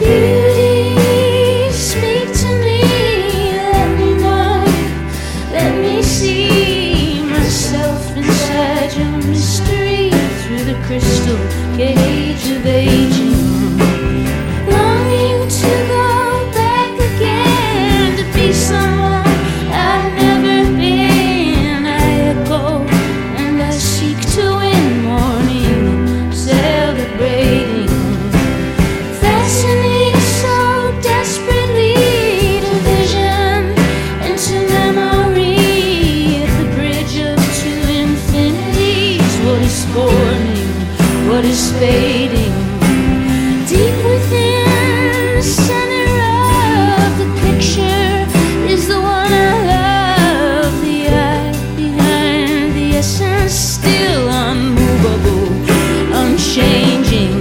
Beauty, speak to me, let me know, let me see myself inside your mystery through the crystal cage of aging. Longing to go back again, to be someone I've never been. I echo and I seek to win, morning celebrating. Fascinating so desperately to vision and to memory at the bridge of two infinities. What is forming, what is fading, deep within the center of the picture is the one I love. The eye behind the essence, still unmovable, unchanging.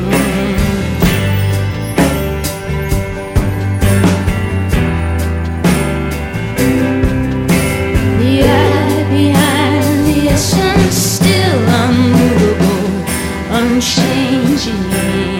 The eye behind the essence, still unmovable, unchanging.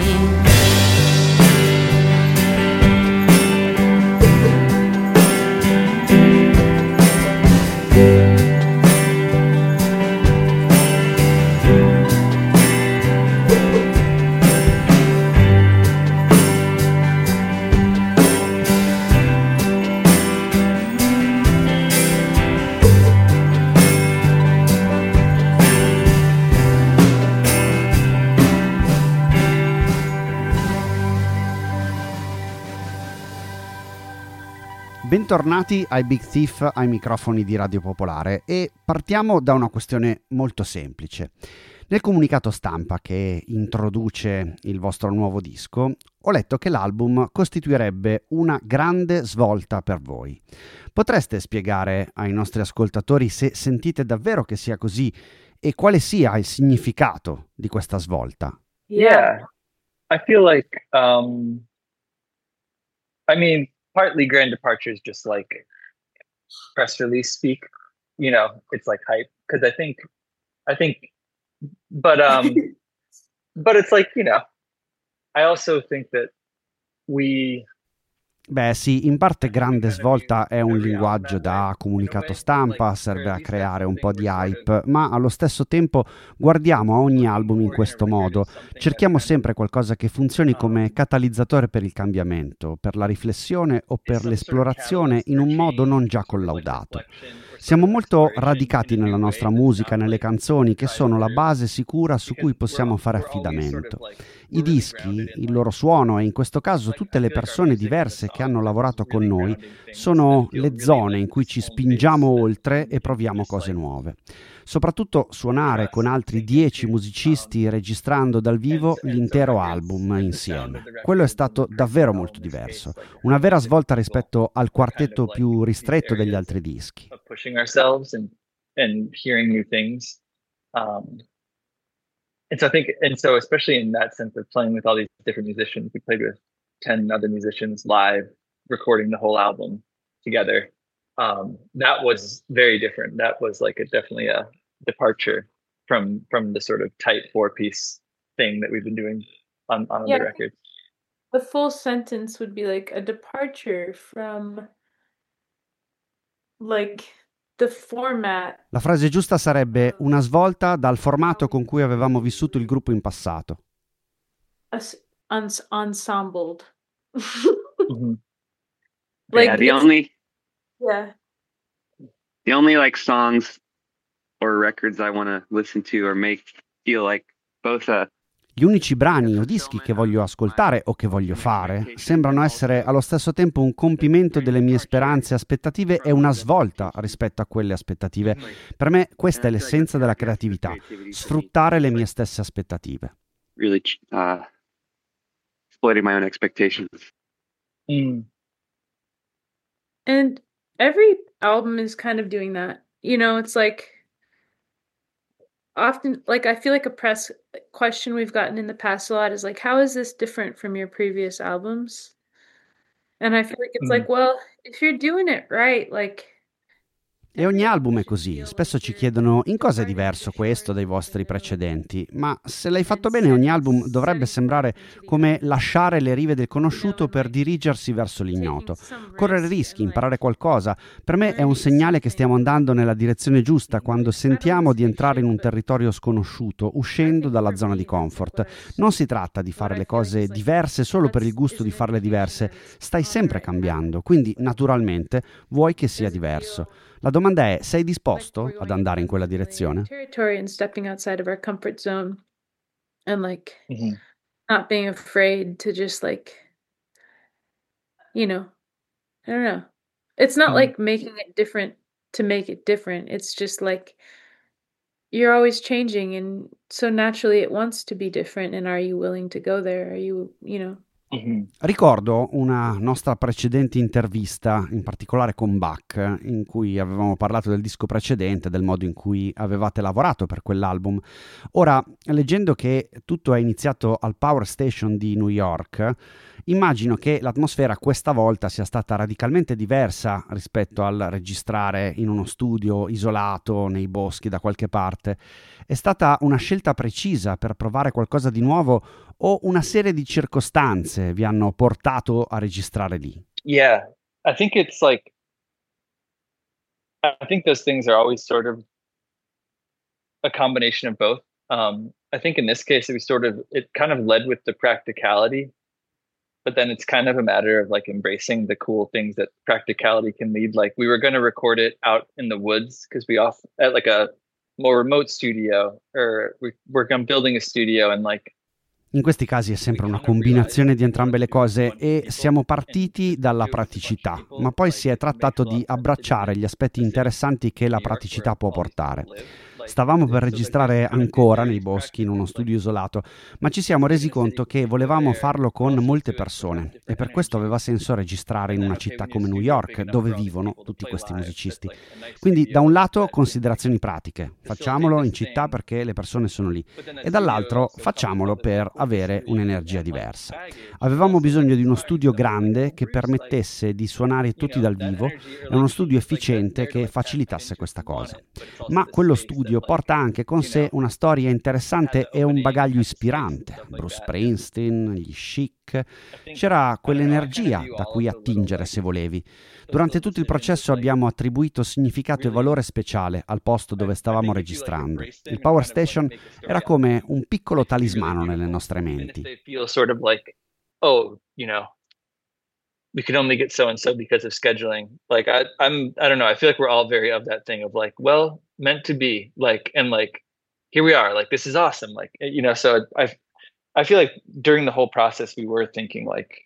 Bentornati ai Big Thief, ai microfoni di Radio Popolare, e partiamo da una questione molto semplice. Nel comunicato stampa che introduce il vostro nuovo disco, ho letto che l'album costituirebbe una grande svolta per voi. Potreste spiegare ai nostri ascoltatori se sentite davvero che sia così e quale sia il significato di questa svolta? Yeah, I feel like, I mean, partly Grand Departure is just like press release speak, you know, it's like hype. Because I think, but but it's like, you know, I also think that we. Beh sì, in parte grande svolta è un linguaggio da comunicato stampa, serve a creare un po' di hype, ma allo stesso tempo guardiamo a ogni album in questo modo, cerchiamo sempre qualcosa che funzioni come catalizzatore per il cambiamento, per la riflessione o per l'esplorazione in un modo non già collaudato. Siamo molto radicati nella nostra musica, nelle canzoni, che sono la base sicura su cui possiamo fare affidamento. I dischi, il loro suono e in questo caso tutte le persone diverse che hanno lavorato con noi sono le zone in cui ci spingiamo oltre e proviamo cose nuove. Soprattutto suonare con altri 10 musicisti registrando dal vivo l'intero album insieme. Quello è stato davvero molto diverso, una vera svolta rispetto al quartetto più ristretto degli altri dischi. Pushing ourselves and hearing new things. And so I think, and so especially in that sense of playing with all these different musicians, we played with 10 other musicians live, recording the whole album together. That was very different. That was like definitely a departure from the sort of tight 4-piece thing that we've been doing on other records. The full sentence would be like a departure from like the format. La frase giusta sarebbe una svolta dal formato con cui avevamo vissuto il gruppo in passato. Ensembled. Mm-hmm. Like yeah, the only like songs or records I want to listen to or make feel like both a. Gli unici brani o dischi che voglio ascoltare o che voglio fare sembrano essere allo stesso tempo un compimento delle mie speranze e aspettative e una svolta rispetto a quelle aspettative. Per me questa è l'essenza della creatività, sfruttare le mie stesse aspettative. Really exploiting my own expectations. And every album is kind of doing that. You know, it's like often, like, I feel like a press question we've gotten in the past a lot is like, how is this different from your previous albums? And I feel like it's like, well, if you're doing it right, like, E ogni album è così, spesso ci chiedono in cosa è diverso questo dai vostri precedenti, ma se l'hai fatto bene ogni album dovrebbe sembrare come lasciare le rive del conosciuto per dirigersi verso l'ignoto. Correre rischi, imparare qualcosa, per me è un segnale che stiamo andando nella direzione giusta quando sentiamo di entrare in un territorio sconosciuto, uscendo dalla zona di comfort. Non si tratta di fare le cose diverse solo per il gusto di farle diverse, stai sempre cambiando, quindi naturalmente vuoi che sia diverso. La domanda è, sei disposto ad andare in quella direzione? Territory and stepping outside of our comfort zone and like Mhm. not being afraid to just like, you know, I don't know. It's not Mhm. like making it different to make it different. It's just like you're always changing and so naturally it wants to be different and are you willing to go there? Are you, you know? Mhm. Ricordo una nostra precedente intervista, in particolare con Bach, in cui avevamo parlato del disco precedente, del modo in cui avevate lavorato per quell'album. Ora, leggendo che tutto è iniziato al Power Station di New York, immagino che l'atmosfera questa volta sia stata radicalmente diversa rispetto al registrare in uno studio isolato nei boschi da qualche parte. È stata una scelta precisa per provare qualcosa di nuovo o una serie di circostanze vi hanno portato a registrare lì? Yeah, I think it's like I think those things are always sort of a combination of both. I think in this case, it kind of led with the practicality, but then it's kind of a matter of like embracing the cool things that practicality can lead. Like we were going to record it out in the woods because we off at like a more remote studio, or we're building a studio and like. In questi casi è sempre una combinazione di entrambe le cose e siamo partiti dalla praticità, ma poi si è trattato di abbracciare gli aspetti interessanti che la praticità può portare. Stavamo per registrare ancora nei boschi in uno studio isolato, ma ci siamo resi conto che volevamo farlo con molte persone e per questo aveva senso registrare in una città come New York, dove vivono tutti questi musicisti. Quindi da un lato considerazioni pratiche, facciamolo in città perché le persone sono lì, e dall'altro facciamolo per avere un'energia diversa. Avevamo bisogno di uno studio grande che permettesse di suonare tutti dal vivo e uno studio efficiente che facilitasse questa cosa. Ma quello studio porta anche con sé una storia interessante e un bagaglio ispirante. Bruce Springsteen, gli Chic, c'era quell'energia da cui attingere se volevi. Durante tutto il processo abbiamo attribuito significato e valore speciale al posto dove stavamo registrando. Il Power Station era come un piccolo talismano nelle nostre menti. They feel sort of like, oh, we can only get so and so because of scheduling. Like I don't know. I feel like we're all very of that thing of like, well, meant to be, like, and like, here we are. Like this is awesome. Like So I feel like during the whole process we were thinking like,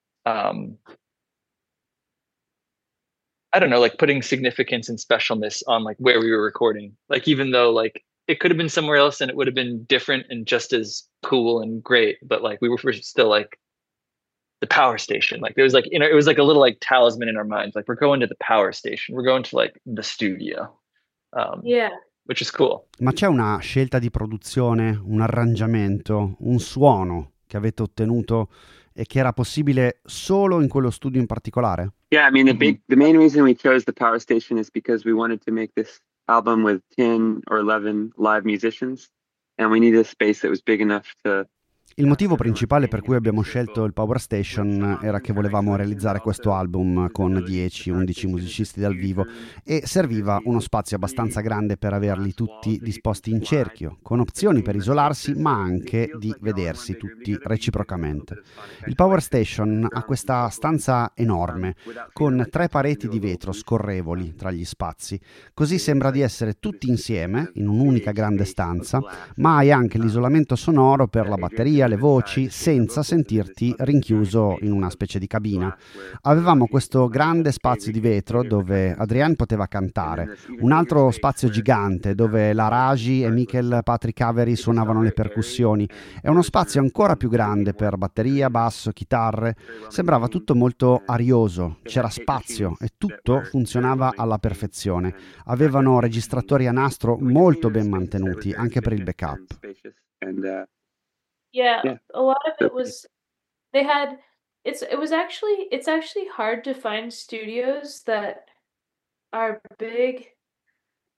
I don't know, like putting significance and specialness on like where we were recording. Like even though like it could have been somewhere else and it would have been different and just as cool and great, but like we were still like the power station. Like there was like, it was like a little like talisman in our minds. Like we're going to the power station. We're going to like the studio. Yeah. Which is cool. Ma c'è una scelta di produzione, un arrangiamento, un suono che avete ottenuto e che era possibile solo in quello studio in particolare? Yeah, I mean the main reason we chose the Power Station is because we wanted to make this album with 10 or 11 live musicians, and we needed a space that was big enough to. Il motivo principale per cui abbiamo scelto il Power Station era che volevamo realizzare questo album con 10-11 musicisti dal vivo e serviva uno spazio abbastanza grande per averli tutti disposti in cerchio, con opzioni per isolarsi ma anche di vedersi tutti reciprocamente. Il Power Station ha questa stanza enorme, con 3 pareti di vetro scorrevoli tra gli spazi, così sembra di essere tutti insieme in un'unica grande stanza, ma hai anche l'isolamento sonoro per la batteria, le voci, senza sentirti rinchiuso in una specie di cabina. Avevamo questo grande spazio di vetro dove Adrian poteva cantare, un altro spazio gigante dove la Raji e Michael Patrick Avery suonavano le percussioni e uno spazio ancora più grande per batteria, basso, chitarre. Sembrava tutto molto arioso, c'era spazio e tutto funzionava alla perfezione. Avevano registratori a nastro molto ben mantenuti anche per il backup. Yeah, a lot of it was they had it's actually hard to find studios that are big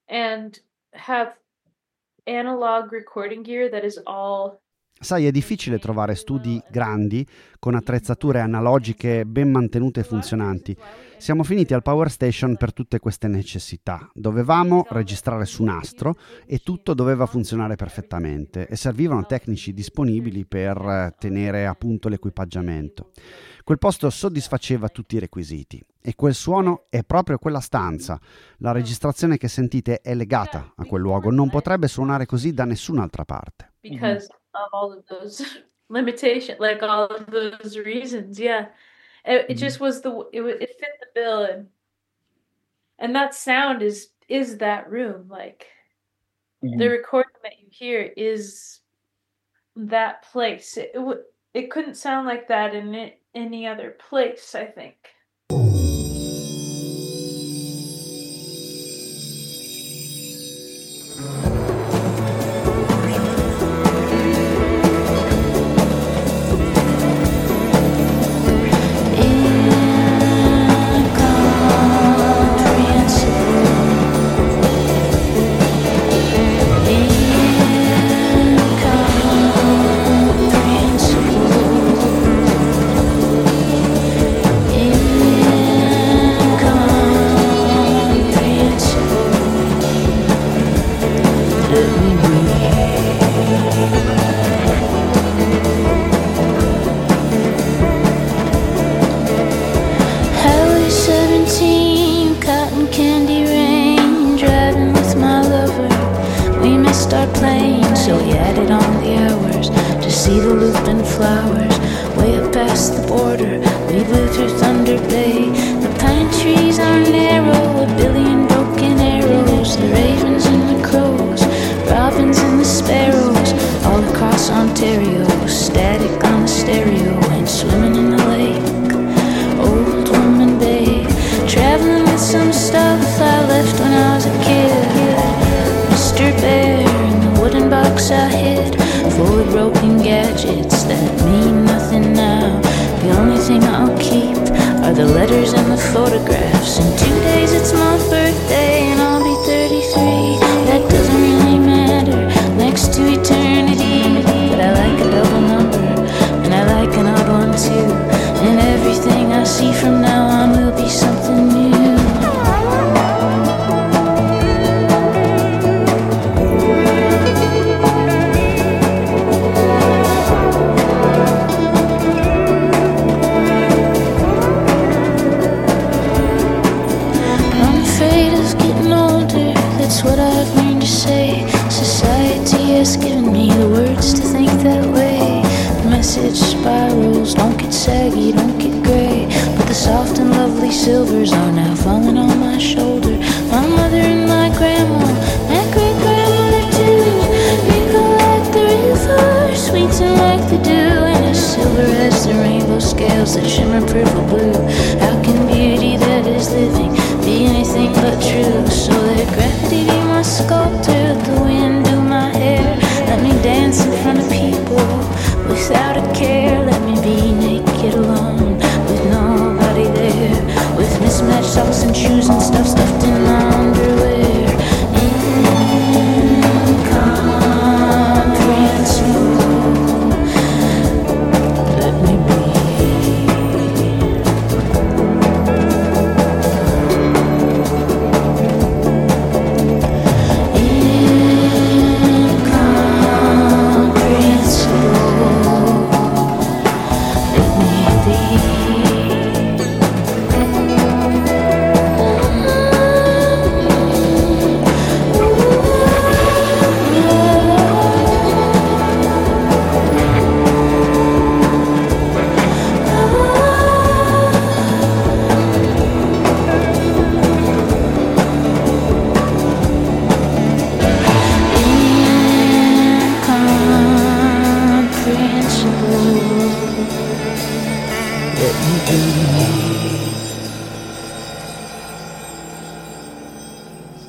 and have analog recording gear that is all. Sai, è difficile trovare studi grandi con attrezzature analogiche ben mantenute e funzionanti. Siamo finiti al Power Station per tutte queste necessità. Dovevamo registrare su nastro e tutto doveva funzionare perfettamente e servivano tecnici disponibili per tenere a punto l'equipaggiamento. Quel posto soddisfaceva tutti i requisiti e quel suono è proprio quella stanza. La registrazione che sentite è legata a quel luogo, non potrebbe suonare così da nessun'altra parte. Because of all of those limitations, like all of those reasons, yeah. It just was it fit the bill, and that sound is that room. Like the recording that you hear is that place. It couldn't sound like that in any other place, I think.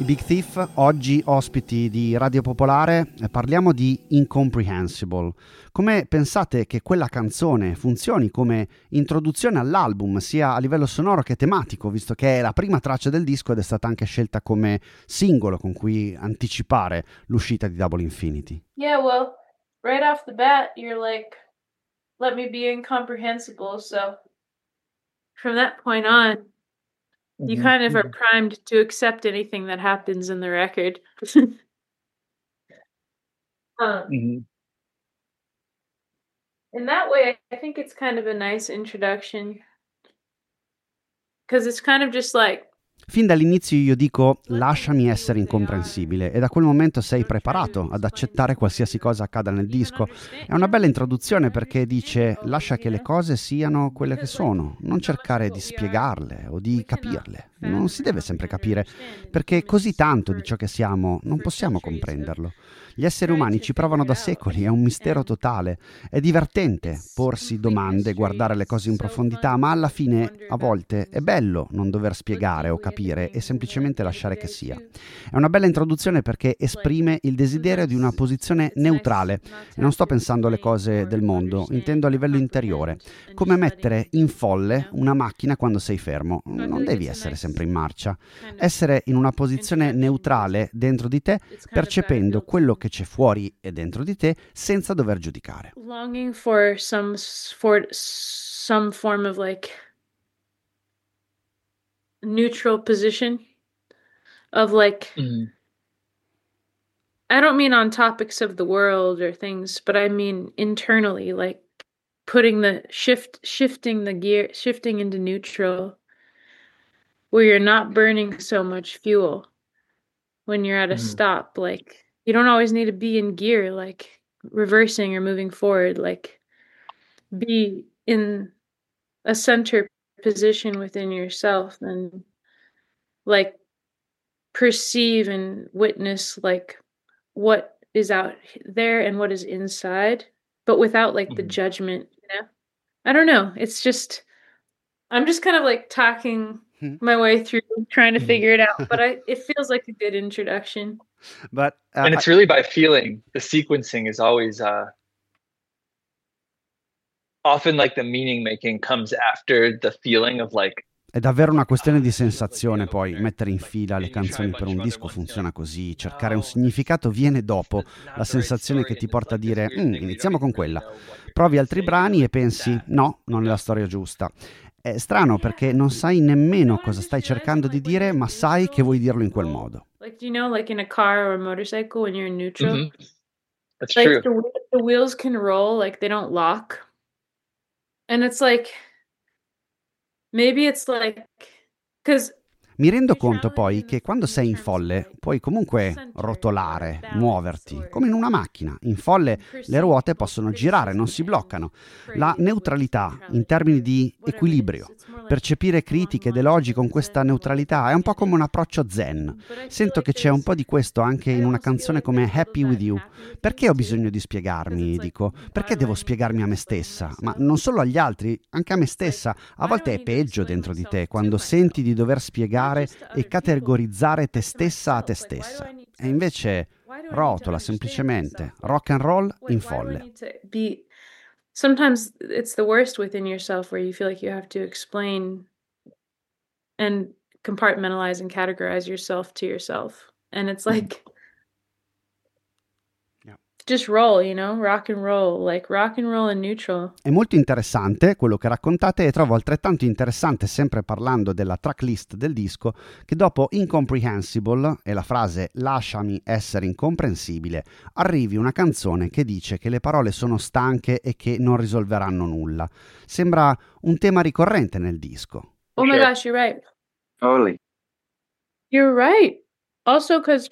Big Thief, oggi ospiti di Radio Popolare, parliamo di Incomprehensible. Come pensate che quella canzone funzioni come introduzione all'album, sia a livello sonoro che tematico, visto che è la prima traccia del disco ed è stata anche scelta come singolo con cui anticipare l'uscita di Double Infinity? Yeah, well, right off the bat, you're like, let me be incomprehensible. So from that point on, you kind of are primed to accept anything that happens in the record. In that way, I think it's kind of a nice introduction. Because it's kind of just like, Fin dall'inizio io dico lasciami essere incomprensibile e da quel momento sei preparato ad accettare qualsiasi cosa accada nel disco. È una bella introduzione perché dice lascia che le cose siano quelle che sono, non cercare di spiegarle o di capirle. Non si deve sempre capire perché così tanto di ciò che siamo non possiamo comprenderlo. Gli esseri umani ci provano da secoli, è un mistero totale. È divertente porsi domande, guardare le cose in profondità, ma alla fine a volte è bello non dover spiegare o capire e semplicemente lasciare che sia. È una bella introduzione perché esprime il desiderio di una posizione neutrale e non sto pensando alle cose del mondo, intendo a livello interiore, come mettere in folle una macchina quando sei fermo. Non devi essere sempre in marcia. Essere in una posizione neutrale dentro di te, percependo quello che c'è fuori e dentro di te senza dover giudicare. longing for some form of like neutral position of like I don't mean on topics of the world or things, but I mean internally, like putting the shifting the gear, shifting into neutral, where you're not burning so much fuel when you're at a stop. Like you don't always need to be in gear, like reversing or moving forward, like be in a center position within yourself and like perceive and witness like what is out there and what is inside, but without like the judgment, you know? I don't know. It's just, I'm just kind of like talking my way through trying to figure it out, but it feels like a good introduction. But, and it's really by feeling. The sequencing is always often like the meaning making comes after the feeling of like. È davvero una questione di sensazione, poi mettere in fila le canzoni per un disco funziona così, cercare un significato viene dopo, la sensazione che ti porta a dire iniziamo con quella, provi altri brani e pensi no, non è la storia giusta. È strano perché non sai nemmeno cosa stai cercando di dire, ma sai che vuoi dirlo in quel modo. Like, you know, like in a car or a motorcycle when you're in neutral, That's like true. the wheels can roll, like they don't lock. And it's like, maybe it's like, because Mi rendo conto poi che quando sei in folle puoi comunque rotolare, muoverti, come in una macchina. In folle le ruote possono girare, non si bloccano. La neutralità in termini di equilibrio, percepire critiche ed elogi con questa neutralità è un po' come un approccio zen. Sento che c'è un po' di questo anche in una canzone come Happy With You. Perché ho bisogno di spiegarmi, dico? Perché devo spiegarmi a me stessa? Ma non solo agli altri, anche a me stessa. A volte è peggio dentro di te, quando senti di dover spiegare e categorizzare te stessa a te stessa. E invece rotola semplicemente, rock and roll in folle. Sometimes it's the worst within yourself where you feel like you have to explain and compartmentalize and categorize yourself to yourself. And it's like, just roll, you know, rock and roll in neutral. È molto interessante quello che raccontate e trovo altrettanto interessante, sempre parlando della tracklist del disco, che dopo Incomprehensible e la frase lasciami essere incomprensibile, arrivi una canzone che dice che le parole sono stanche e che non risolveranno nulla. Sembra un tema ricorrente nel disco. Oh my gosh, you're right. Totally. You're right. Also, because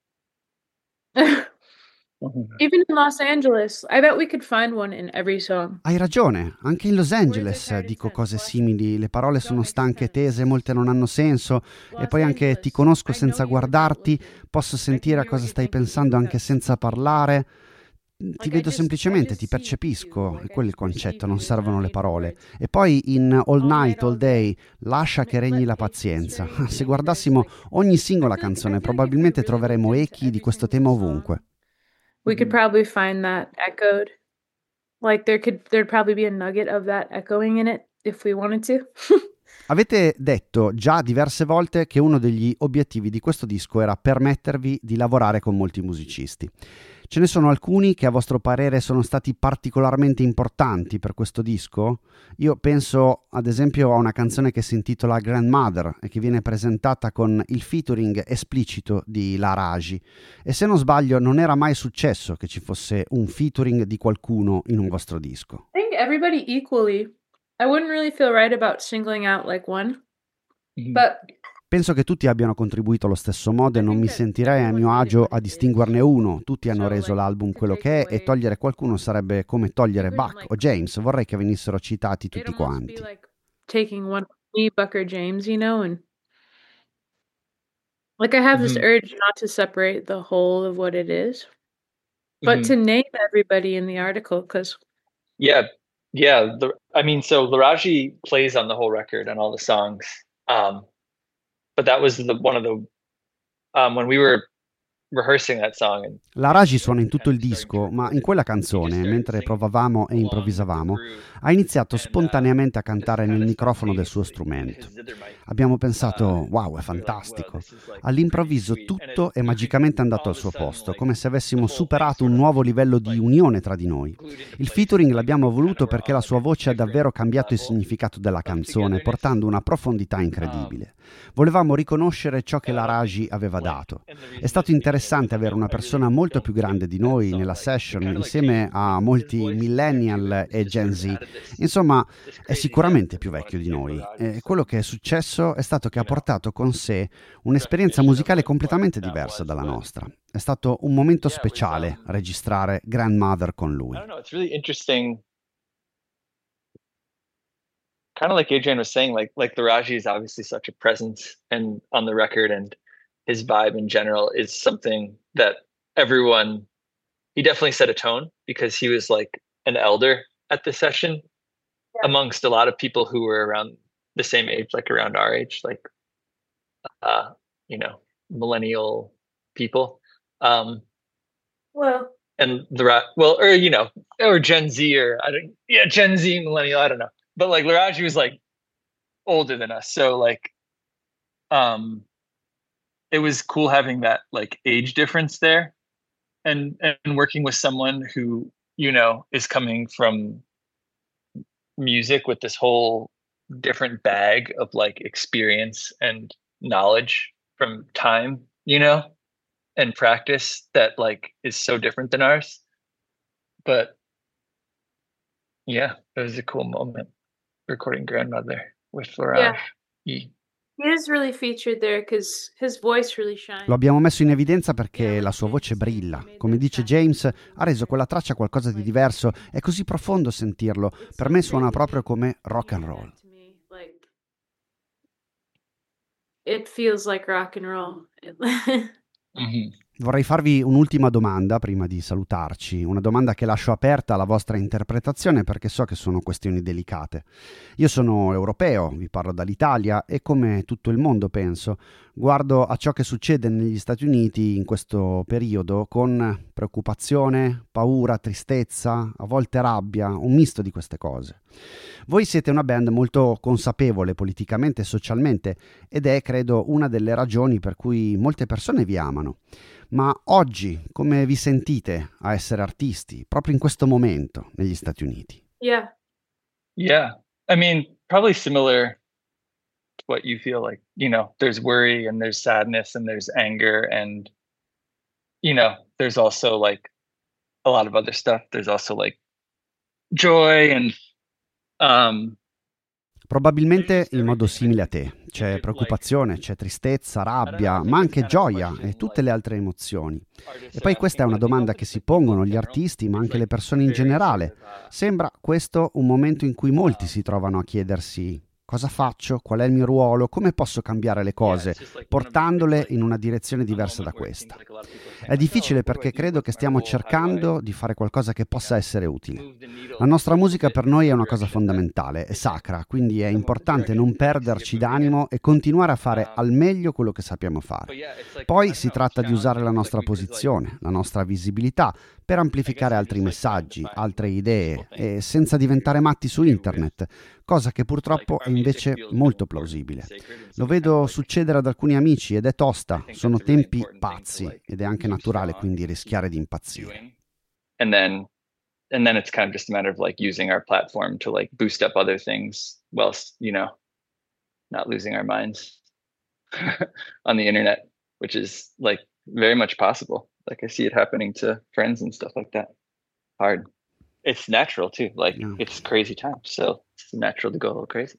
even in Los Angeles, I bet we could find one in every song. Hai ragione, anche in Los Angeles dico cose simili, le parole sono stanche e tese, molte non hanno senso, e poi anche ti conosco senza guardarti, posso sentire a cosa stai pensando anche senza parlare. ti vedo semplicemente, ti percepisco, e quello è il concetto, non servono le parole. E poi in All Night, All Day, lascia che regni la pazienza. Se guardassimo ogni singola canzone, probabilmente troveremo echi di questo tema ovunque. We could probably find that echoed. Like there'd probably be a nugget of that echoing in it if we wanted to. Avete detto già diverse volte che uno degli obiettivi di questo disco era permettervi di lavorare con molti musicisti. Ce ne sono alcuni che a vostro parere sono stati particolarmente importanti per questo disco? Io penso ad esempio a una canzone che si intitola Grandmother e che viene presentata con il featuring esplicito di Laragi. E se non sbaglio non era mai successo che ci fosse un featuring di qualcuno in un vostro disco. I think everybody equally. I wouldn't really feel right about singling out like one. But Penso che tutti abbiano contribuito allo stesso modo e non mi sentirei a mio agio a distinguerne uno. Tutti hanno reso l'album quello che è e togliere qualcuno sarebbe come togliere Buck o James. Vorrei che venissero citati tutti it'd almost quanti. be like taking one me, Buck or James, you know, and like I have this urge not to separate the whole of what it is, but to name everybody in the article because Yeah, yeah. So Laraji plays on the whole record and all the songs. But that was one of the when we were rehearsing that song. And Laragi suona in tutto il disco, ma in quella canzone, mentre provavamo e improvvisavamo, ha iniziato spontaneamente a cantare nel microfono del suo strumento. Abbiamo pensato, wow, è fantastico. All'improvviso tutto è magicamente andato al suo posto, come se avessimo superato un nuovo livello di unione tra di noi. Il featuring l'abbiamo voluto perché la sua voce ha davvero cambiato il significato della canzone, portando una profondità incredibile. Volevamo riconoscere ciò che Laragi aveva dato. È stato interessante avere una persona molto più grande di noi nella session, insieme a molti millennial e Gen Z. Insomma, è sicuramente più vecchio di noi. E quello che è successo è stato che ha portato con sé un'esperienza musicale completamente diversa dalla nostra. È stato un momento speciale registrare Grandmother con lui. I don't know, it's really interesting. Kind of like Adrian was saying, like Laraji is obviously such a presence and on the record, and his vibe in general is something that he definitely set a tone because he was like an elder at the session amongst a lot of people who were around the same age, like around our age, like millennial people. well, And or Gen Z Gen Z millennial, I don't know. But like Laraji was like older than us, so like it was cool having that like age difference there, and working with someone who is coming from music with this whole different bag of like experience and knowledge from time, and practice that like is so different than ours. But yeah, it was a cool moment recording Grandmother with Faraj. he is really featured there because his voice really shines. Lo abbiamo messo in evidenza perché la sua voce brilla. Come dice James, ha reso quella traccia qualcosa di diverso. È così profondo sentirlo. Per me suona proprio come rock and roll. It feels like rock and roll. Vorrei farvi un'ultima domanda prima di salutarci, una domanda che lascio aperta alla vostra interpretazione perché so che sono questioni delicate. Io sono europeo, vi parlo dall'Italia e come tutto il mondo penso, guardo a ciò che succede negli Stati Uniti in questo periodo con preoccupazione, paura, tristezza, a volte rabbia, un misto di queste cose. Voi siete una band molto consapevole politicamente e socialmente ed è, credo, una delle ragioni per cui molte persone vi amano. Ma oggi come vi sentite a essere artisti, proprio in questo momento negli Stati Uniti? Yeah. I mean, probably similar to what you feel like, there's worry and there's sadness and there's anger and, there's also like a lot of other stuff. There's also like joy and Probabilmente in modo simile a te. C'è preoccupazione, c'è tristezza, rabbia, ma anche gioia e tutte le altre emozioni. E poi questa è una domanda che si pongono gli artisti, ma anche le persone in generale. Sembra questo un momento in cui molti si trovano a chiedersi cosa faccio, qual è il mio ruolo, come posso cambiare le cose, portandole in una direzione diversa da questa. È difficile perché credo che stiamo cercando di fare qualcosa che possa essere utile. La nostra musica per noi è una cosa fondamentale, è sacra, quindi è importante non perderci d'animo e continuare a fare al meglio quello che sappiamo fare. Poi si tratta di usare la nostra posizione, la nostra visibilità per amplificare altri messaggi, altre idee e senza diventare matti su internet, cosa che purtroppo è invece molto plausibile. Lo vedo succedere ad alcuni amici ed è tosta, sono tempi pazzi ed è anche naturale quindi rischiare di impazzire. And then it's kind of just a matter of like using our platform to like boost up other things whilst, you know, not losing our minds on the internet, which is like very much possible. Like I see it happening to friends and stuff like that. Hard. It's natural too. Like it's crazy times, so it's natural to go a little crazy.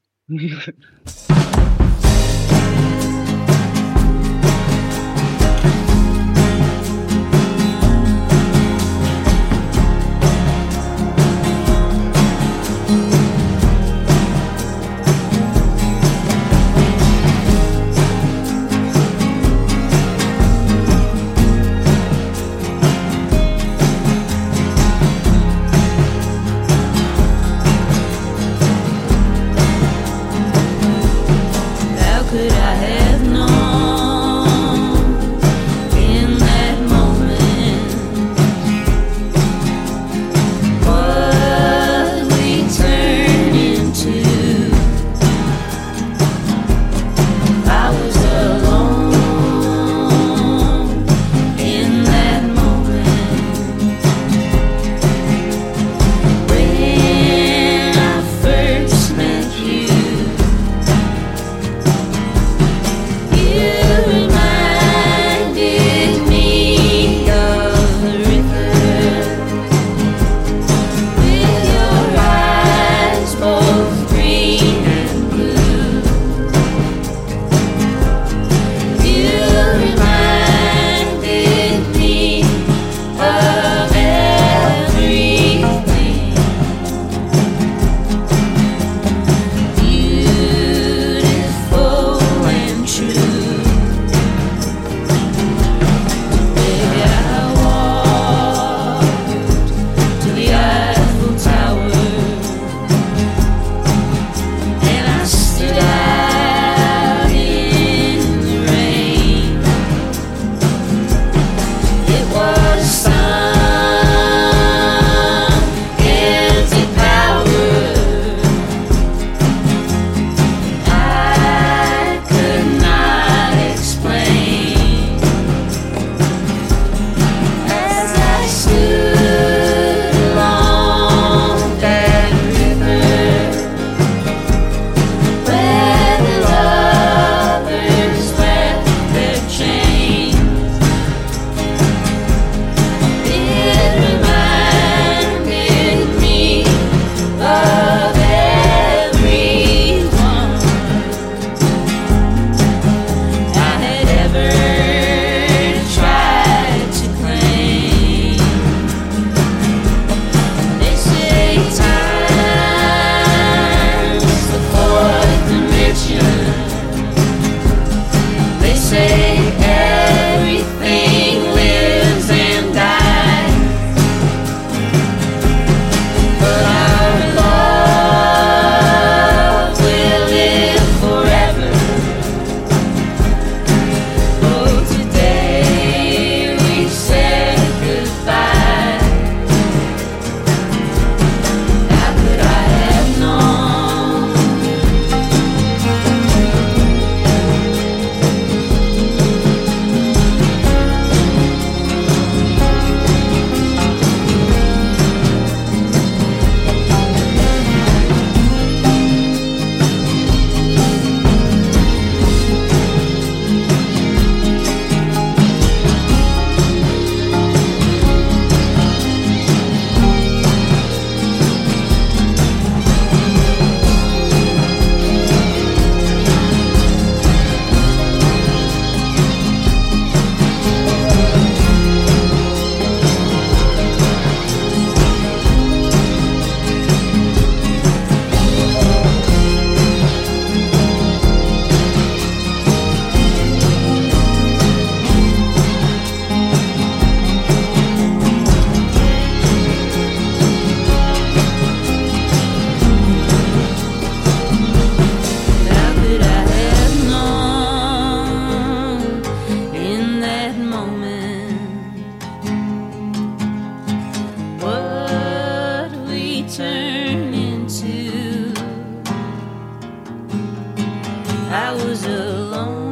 I was alone.